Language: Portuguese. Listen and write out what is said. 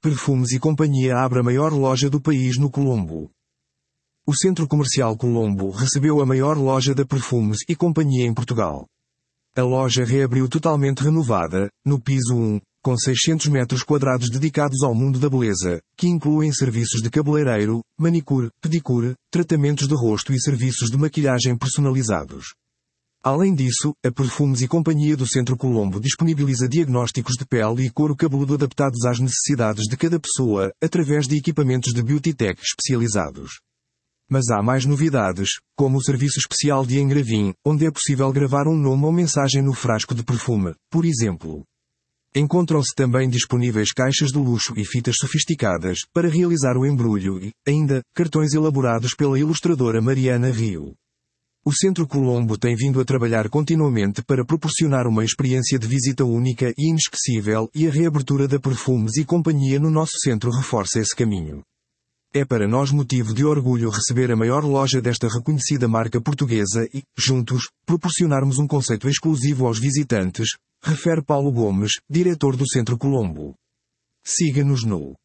Perfumes e Companhia abre a maior loja do país no Colombo. O Centro Comercial Colombo recebeu a maior loja da Perfumes e Companhia em Portugal. A loja reabriu totalmente renovada, no piso 1, com 600 metros quadrados dedicados ao mundo da beleza, que incluem serviços de cabeleireiro, manicure, pedicure, tratamentos de rosto e serviços de maquilhagem personalizados. Além disso, a Perfumes e Companhia do Centro Colombo disponibiliza diagnósticos de pele e couro cabeludo adaptados às necessidades de cada pessoa, através de equipamentos de beauty tech especializados. Mas há mais novidades, como o serviço especial de engravim, onde é possível gravar um nome ou mensagem no frasco de perfume, por exemplo. Encontram-se também disponíveis caixas de luxo e fitas sofisticadas para realizar o embrulho e, ainda, cartões elaborados pela ilustradora Mariana Rio. O Centro Colombo tem vindo a trabalhar continuamente para proporcionar uma experiência de visita única e inesquecível, e a reabertura da Perfumes e Companhia no nosso centro reforça esse caminho. É para nós motivo de orgulho receber a maior loja desta reconhecida marca portuguesa e, juntos, proporcionarmos um conceito exclusivo aos visitantes, refere Paulo Gomes, diretor do Centro Colombo. Siga-nos no